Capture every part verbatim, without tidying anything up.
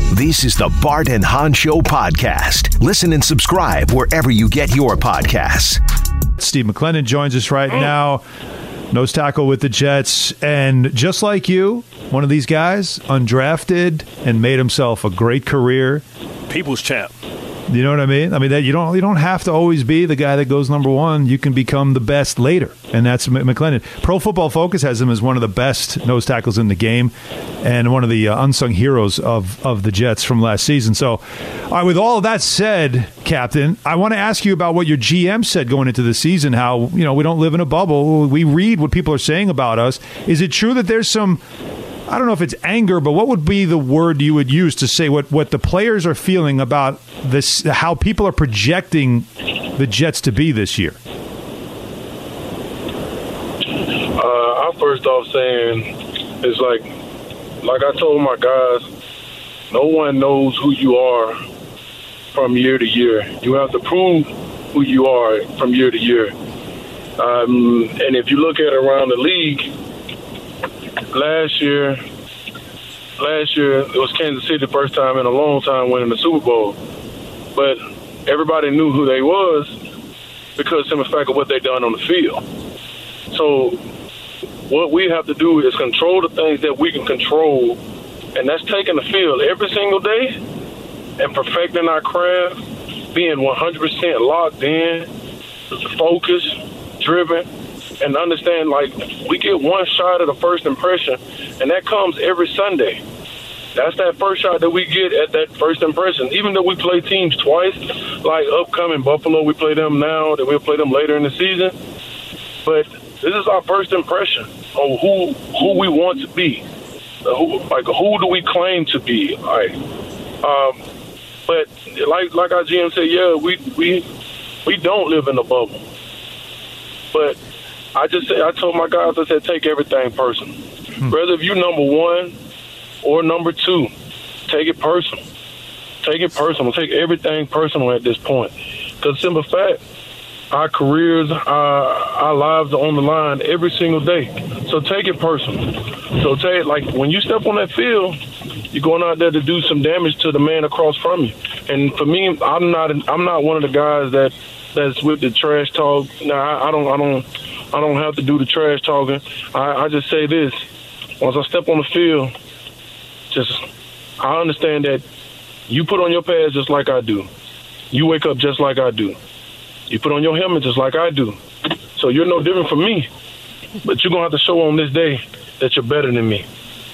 This is the Bart and Hahn Show podcast. Listen and subscribe wherever you get your podcasts. Steve McLendon joins us right now, nose tackle with the Jets. And just like you, one of these guys, undrafted and made himself a great career. People's champ. You know what I mean? I mean that you don't you don't have to always be the guy that goes number one. You can become the best later, and that's McLendon. Pro Football Focus has him as one of the best nose tackles in the game, and one of the uh, unsung heroes of of the Jets from last season. So, all right, with all of that said, Captain, I want to ask you about what your G M said going into the season. How you know we don't live in a bubble. We read what people are saying about us. Is it true that there's some? I don't know if it's anger, but what would be the word you would use to say what, what the players are feeling about this, how people are projecting the Jets to be this year? Uh, I'm first off saying it's like, like I told my guys, no one knows who you are from year to year. You have to prove who you are from year to year. Um, and if you look at around the league, Last year, last year it was Kansas City the first time in a long time winning the Super Bowl. But everybody knew who they was because of the fact of what they done on the field. So what we have to do is control the things that we can control, and that's taking the field every single day and perfecting our craft, being one hundred percent locked in, focused, driven, and understand, like, we get one shot at a first impression, and that comes every Sunday. That's that first shot that we get at that first impression. Even though we play teams twice, like upcoming Buffalo, we play them now, then we'll play them later in the season. But this is our first impression on who who we want to be. Who, like, who do we claim to be? All right. Um, but like like our G M said, yeah, we we we don't live in a bubble. But I just said, I told my guys, I said, take everything personal. Hmm. Whether if you number one or number two, take it personal. Take it personal. Take everything personal at this point. Because simple fact, our careers, our, our lives are on the line every single day. So take it personal. So take like when you step on that field, you're going out there to do some damage to the man across from you. And for me, I'm not I'm not one of the guys that that's with the trash talk. No, I, I don't I don't. I don't have to do the trash talking. I, I just say this. Once I step on the field, just I understand that you put on your pads just like I do. You wake up just like I do. You put on your helmet just like I do. So you're no different from me. But you're going to have to show on this day that you're better than me.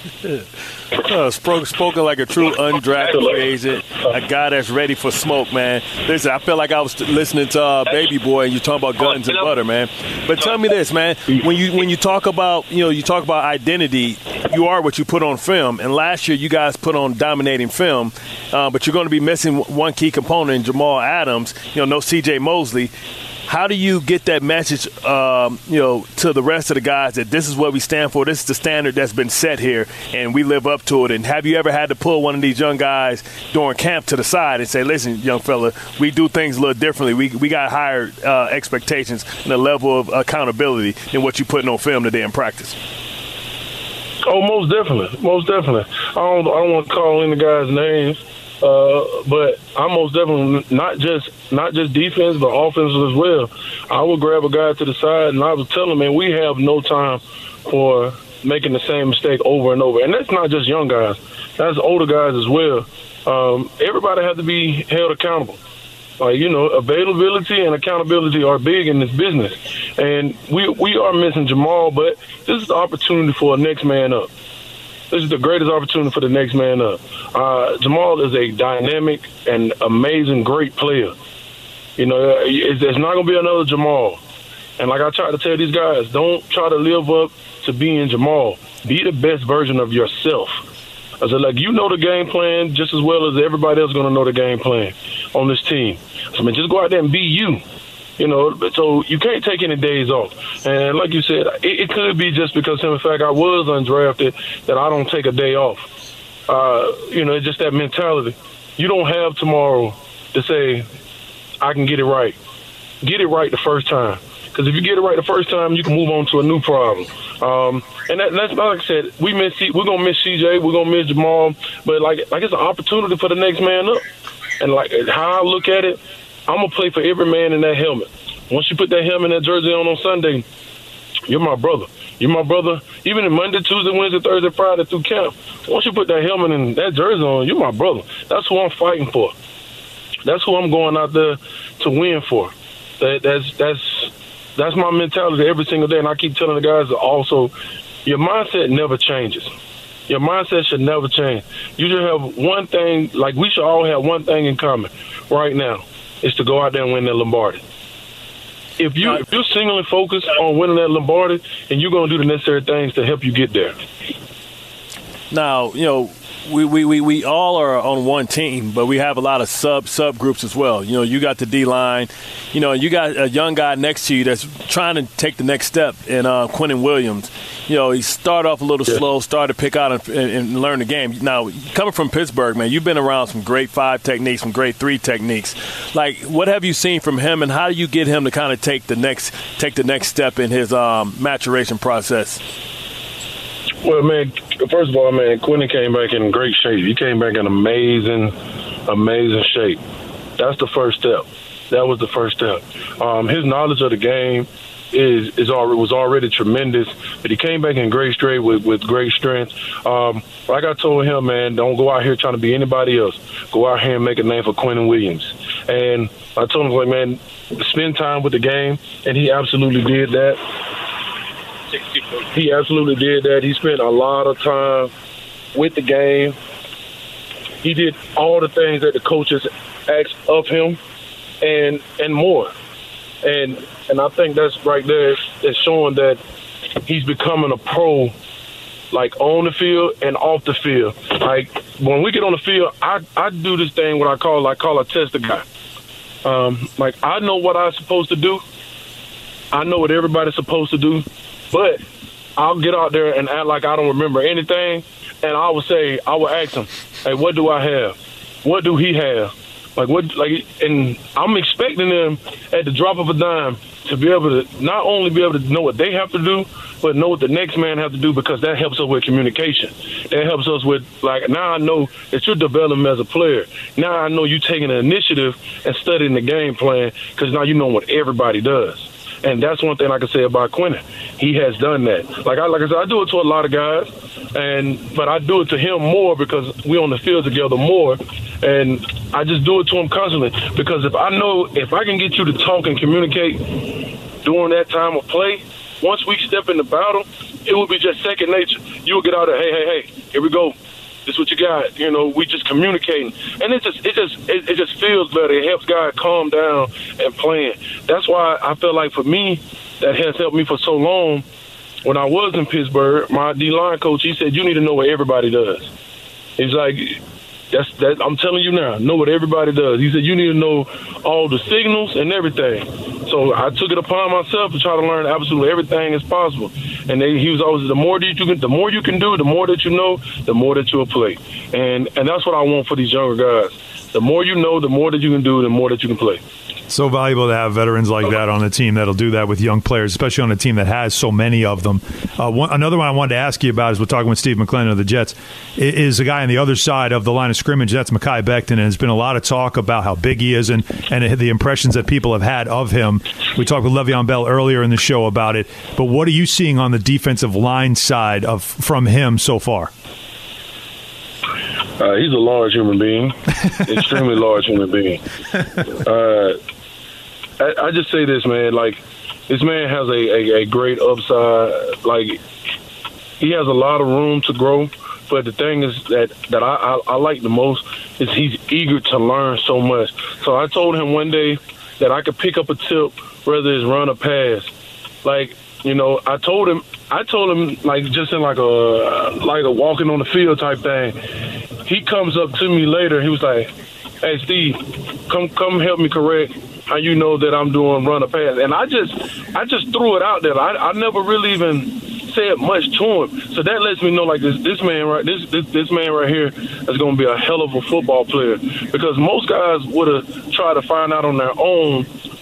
Uh, spoke, spoken like a true undrafted free agent, a guy that's ready for smoke, man. Listen, I feel like I was listening to uh, Baby Boy, and you're talking about guns and butter, man. But tell me this, man. When you when you talk about you know you talk about identity, you are what you put on film. And last year, you guys put on dominating film, uh, but you're going to be missing one key component in Jamal Adams. You know, no C J Mosley. How do you get that message, um, you know, to the rest of the guys that this is what we stand for, this is the standard that's been set here, and we live up to it? And have you ever had to pull one of these young guys during camp to the side and say, listen, young fella, we do things a little differently. We we got higher uh, expectations and a level of accountability than what you're putting on film today in practice? Oh, most definitely. Most definitely. I don't, I don't want to call any guys' names. Uh, but I'm most definitely not just not just defense, but offense as well. I would grab a guy to the side and I would tell him, man, we have no time for making the same mistake over and over. And that's not just young guys. That's older guys as well. Um, everybody has to be held accountable. Like, you know, availability and accountability are big in this business. And we, we are missing Jamal, but this is the opportunity for a next man up. This is the greatest opportunity for the next man up. Uh, Jamal is a dynamic and amazing, great player. You know, it's, it's not going to be another Jamal. And like I try to tell these guys, don't try to live up to being Jamal. Be the best version of yourself. I said, like, you know the game plan just as well as everybody else going to know the game plan on this team. So, I mean, just go out there and be you. You know, so you can't take any days off. And like you said, it, it could be just because, in fact, I was undrafted that I don't take a day off. Uh, you know, it's just that mentality. You don't have tomorrow to say, I can get it right. Get it right the first time. Because if you get it right the first time, you can move on to a new problem. Um, and that, that's like I said, we miss C, we're gonna miss C J, we're gonna miss Jamal, but like like it's an opportunity for the next man up. And like how I look at it, I'm gonna play for every man in that helmet. Once you put that helmet and that jersey on on Sunday, you're my brother. You're my brother. Even in Monday, Tuesday, Wednesday, Thursday, Friday through camp. Once you put that helmet and that jersey on, you're my brother. That's who I'm fighting for. That's who I'm going out there to win for. That, that's that's that's my mentality every single day. And I keep telling the guys also, your mindset never changes. Your mindset should never change. You should have one thing, like we should all have one thing in common right now, is to go out there and win that Lombardi. If, you, if you're singly focused on winning that Lombardi, and you're going to do the necessary things to help you get there. Now, you know, we, we, we, we all are on one team, but we have a lot of sub sub groups as well. You know, you got the D-line. You know, you got a young guy next to you that's trying to take the next step in uh, Quinnen Williams. You know, he started off a little yeah. slow, started to pick out and, and, and learn the game. Now, coming from Pittsburgh, man, you've been around some great five techniques, some great three techniques. Like, what have you seen from him, and how do you get him to kind of take the next take the next step in his um, maturation process? Well, man, first of all, man, Quinnen came back in great shape. He came back in amazing, amazing shape. That's the first step. That was the first step. Um, his knowledge of the game is is already was already tremendous, but he came back in great strength with, with great strength. Um, like I told him, man, don't go out here trying to be anybody else. Go out here and make a name for Quinnen Williams. And I told him, like, man, spend time with the game, and he absolutely did that. He absolutely did that. He spent a lot of time with the game. He did all the things that the coaches asked of him, and and more. And and I think that's right there. It's showing that he's becoming a pro, like on the field and off the field. Like when we get on the field, I, I do this thing what I call I call a test the guy. Um, like I know what I'm supposed to do. I know what everybody's supposed to do. But I'll get out there and act like I don't remember anything, and I would say, I would ask him, hey, what do I have? What do he have? Like what? Like, and I'm expecting them at the drop of a dime to be able to not only be able to know what they have to do, but know what the next man have to do, because that helps us with communication. That helps us with, like, now I know that you're developing as a player. Now I know you're taking an initiative and studying the game plan, because now you know what everybody does. And that's one thing I can say about Quinnen. He has done that. Like I like I said, I do it to a lot of guys, and but I do it to him more because we're on the field together more, and I just do it to him constantly. Because if I know, if I can get you to talk and communicate during that time of play, once we step in the battle, it will be just second nature. You will get out there, hey, hey, hey, here we go. This is what you got. You know, we just communicating, and it just, it just, it, it just feels better. It helps guys calm down and playing. That's why I feel like for me, that has helped me for so long. When I was in Pittsburgh, my D-line coach, he said, you need to know what everybody does. He's like, that's that. I'm telling you now, know what everybody does. He said, you need to know all the signals and everything. So I took it upon myself to try to learn absolutely everything as possible. And they, he was always, the more that you can, the more you can do, the more that you know, the more that you'll play. And and that's what I want for these younger guys. The more you know, the more that you can do, the more that you can play. So valuable to have veterans like that on a team that'll do that with young players, especially on a team that has so many of them. Uh, one, another one I wanted to ask you about, as we're talking with Steve McLendon of the Jets, is a guy on the other side of the line of scrimmage. That's Mekhi Becton, and there's been a lot of talk about how big he is and, and the impressions that people have had of him. We talked with Le'Veon Bell earlier in the show about it. But what are you seeing on the defensive line side of from him so far? Uh, he's a large human being, extremely large human being. Uh, I, I just say this, man, like, this man has a, a, a great upside. Like, he has a lot of room to grow, but the thing is that, that I, I, I like the most is he's eager to learn so much. So I told him one day that I could pick up a tip, whether it's run or pass. Like, you know, I told him, I told him, like, just in like a, like a walking on the field type thing. He comes up to me later. He was like, hey, Steve, come come help me correct how you know that I'm doing run or pass. And I just I just threw it out there. I, I never really even said much to him. So that lets me know, like, this this man right this this, this man right here is going to be a hell of a football player. Because most guys would have tried to find out on their own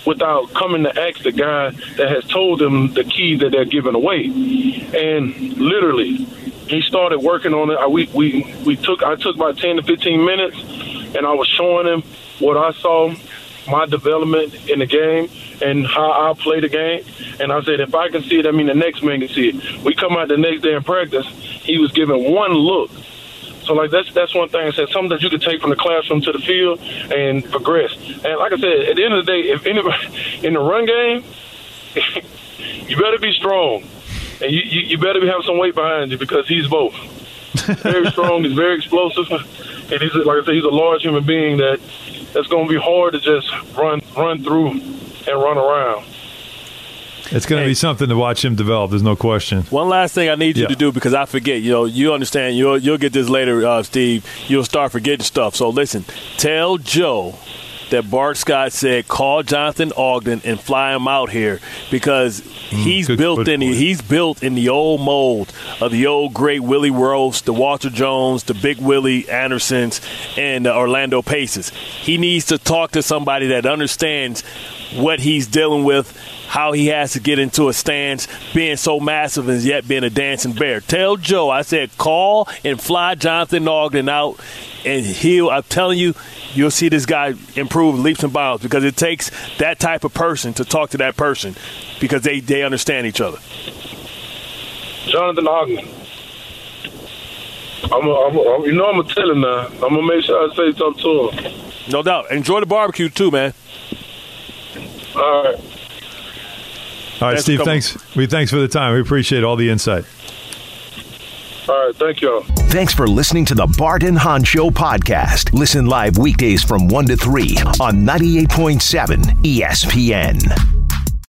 without coming to ask the guy that has told them the key that they're giving away. And literally, he started working on it. We we we took I took about ten to fifteen minutes, and I was showing him what I saw, my development in the game, and how I play the game. And I said, if I can see it, I mean the next man can see it. We come out the next day in practice, he was given one look. So, like, that's that's one thing I said, something that you can take from the classroom to the field and progress. And like I said, at the end of the day, if anybody in the run game, you better be strong. And you, you, you better have some weight behind you, because he's both. Very strong, he's very explosive. And he's, like I said, he's a large human being that that's going to be hard to just run run through and run around. It's going to hey, be something to watch him develop. There's no question. One last thing I need you yeah. to do, because I forget. You know, you understand. You'll you'll get this later, uh, Steve. You'll start forgetting stuff. So listen, tell Joe that Bart Scott said call Jonathan Ogden and fly him out here, because he's mm, built in the, he's built in the old mold of the old great Willie Roast, the Walter Jones, the Big Willie Andersons, and the Orlando Paces. He needs to talk to somebody that understands what he's dealing with, how he has to get into a stance, being so massive and yet being a dancing bear. Tell Joe I said call and fly Jonathan Ogden out, and he'll, I'm telling you, you'll see this guy improve leaps and bounds, because it takes that type of person to talk to that person, because they, they understand each other. Jonathan Ogden. I'm, a, I'm a, you know I'm going to tell him now. I'm going to make sure I say something to him. No doubt. Enjoy the barbecue too, man. All right. All right, Thanks Steve, thanks. We thanks for the time. We appreciate all the insight. All right, thank y'all. Thanks for listening to the Bart and Hahn Show podcast. Listen live weekdays from one to three on ninety-eight point seven E S P N.